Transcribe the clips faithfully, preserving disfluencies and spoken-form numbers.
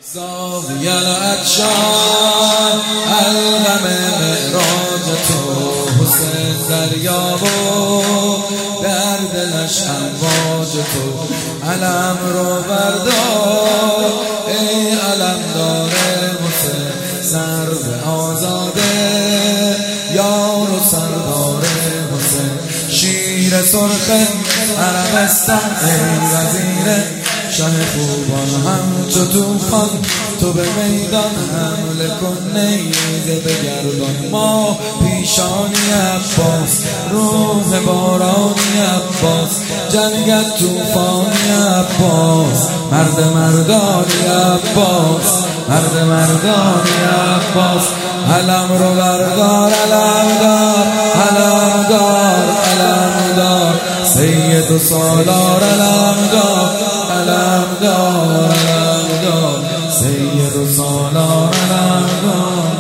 زاویه العطشان الغم معراج تو حسین دریا و در دلش امواج تو علم رو بردار ای علم داره حسین سر به آزاده یار و سردار حسین شیر سرخ عربستان ای وزیر شه خوبان همچو توفان تو به میدان حمله کن نیزه بگردان ما پیشانی عباس روح بارانی عباس جنگت توفانی عباس مرد مردانی عباس مرد مردانی عباس علم رو بردار علم دار علم دار علم دار سید و سالار علم دار علم دار علم دار سید و سالار علم دار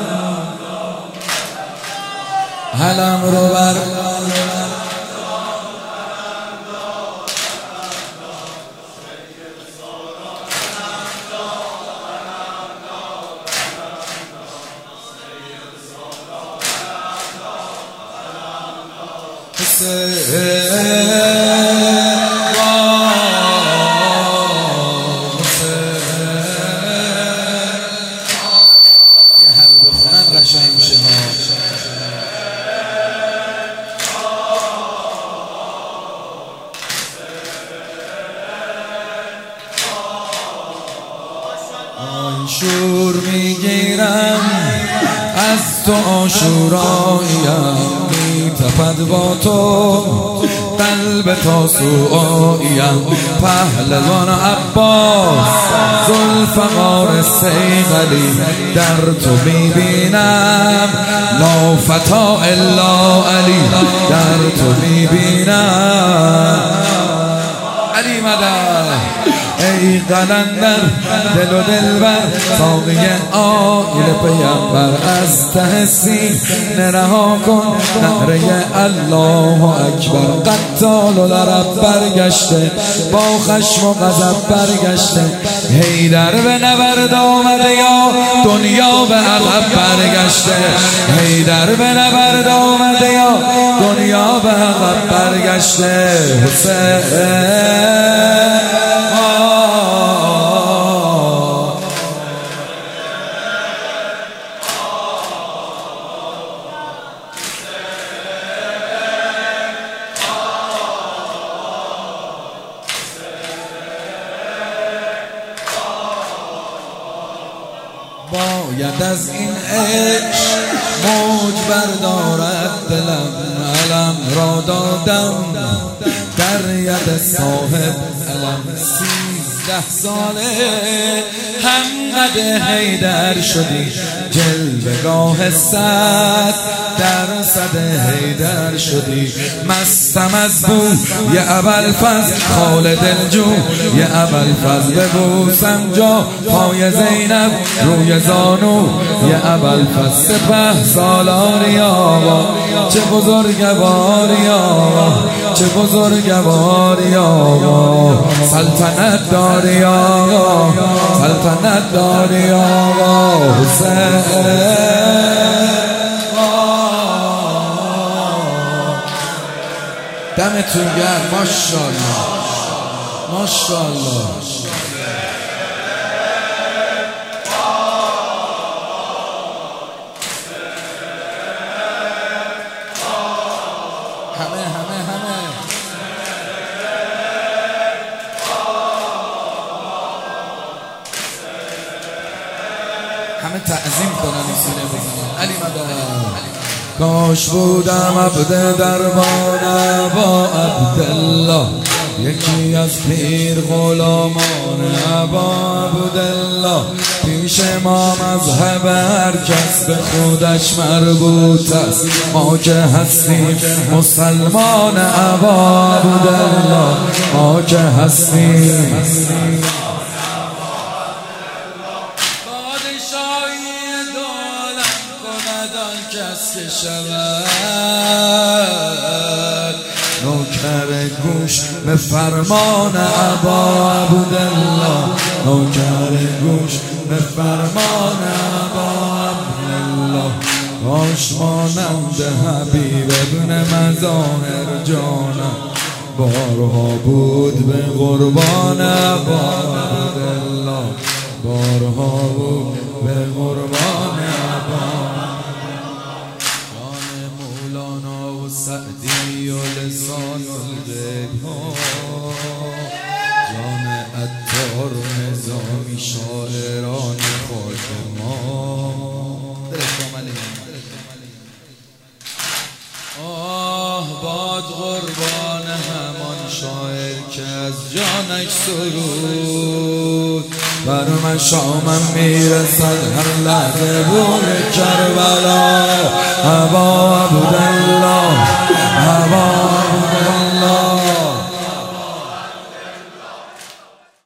علم رو بردار یه همه بخونن قشنگ میشه ها. آی شور میگیرم از تو آشوراییم تپد با تو قلب تاسوعاییم پهلوان عباس ذوالفقار صیقلی در تو میبینم لا فتا الا علی در تو میبینم علی مدد ای قلندر دل و دلبر ساقی آیل پیمبر از ته سینه رها کن نعره الله اکبر قتال و لرب برگشته با خشم و غضب برگشته حیدر به نبرد آمده یا دنیا به عقب برگشته حیدر به نبرد آمده یا دنیا به عقب برگشته حسین باید از این عشق موج بردارد دلم علم را دادم در ید صاحب علم سیزده ساله همقد حیدر شدی جلوگاه صد در صد حیدر شدی مستم از بو یه ابوالفضل خالد الجو یه ابوالفضل ببوسم جا پای زینب روی زانو یه ابوالفضل سپه سالاری آقا چه بزرگواری آقا چه بزرگواری آقا سلطنت داری آقا سلطنت داری آقا حسین دمتون گرم ماشاءالله ماشاءالله همه همه همه همه تعظیم کنن این سینه بزنن علی مدد کاش بودم عبد دربان با عبدالله یکی از پیر غلامان ابا عبدالله پیش ما مذهب هر کس به خودش مربوط است ما که هستیم مسلمان ابا عبدالله ما که هستیم کس که شود نوکر گوش به فرمان ابا عبدالله نوکر گوش به فرمان ابا عبدالله کاش مانند حبیب ابن مظاهر جانم بارها بود به قربان ابا عبدالله بارها بود به قربان ابا جان مولانا و سعدی و لسان الغیب جان عطار و نظامی شاعران خاک ما آه باد قربان همان شاعر که از جانش سرود بر مشامم میرسد هر لحظه بور کربلا ابا عبدالله